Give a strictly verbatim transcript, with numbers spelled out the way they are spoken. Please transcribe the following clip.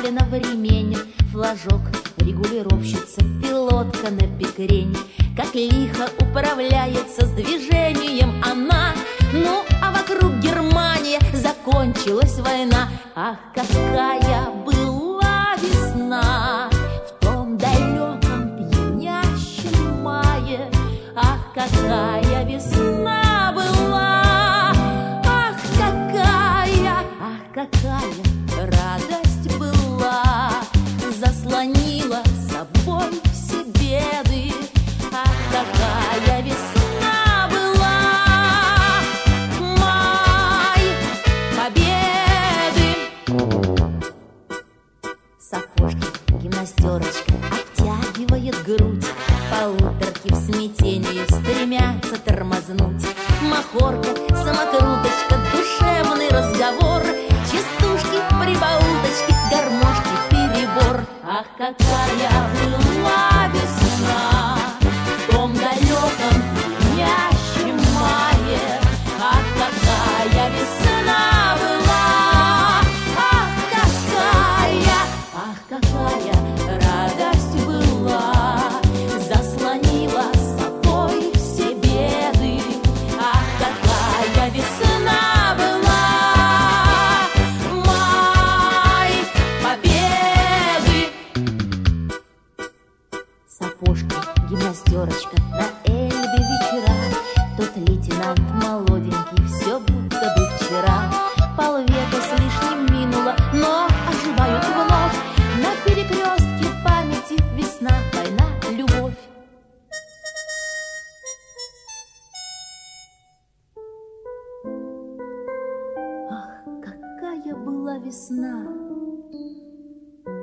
пристроена в ремень, флажок, регулировщица, пилотка на бикрень. Как лихо управляется с движением она. Ну, а вокруг Германия, закончилась война. Ах, какая была весна в том далеком пьянящем мае. Ах, какая весна была! Ах, какая, ах, какая радость была! Заслонила собой все беды. Ах, какая весна была! Май победы! Сапожки, гимнастерочка обтягивает грудь. Полуторки в смятении стремятся тормознуть. Махорка, самокруточка, душевный разговор. Частушки, прибауточки, гармошки, перебор. Ах, какая была весна в том далеком пьянящем мае. Ах, какая весна была! Ах, какая, ах, какая радость была! Заслонила собой все беды. Ах, какая весна была! Май победы! Сапожки, гимнастерочка, на Эльбе вечера. Тот лейтенант молоденький, все будто бы вчера. Полвека с лишним минуло, но оживают вновь. На перекрестке памяти весна, война, любовь. Ах, какая была весна!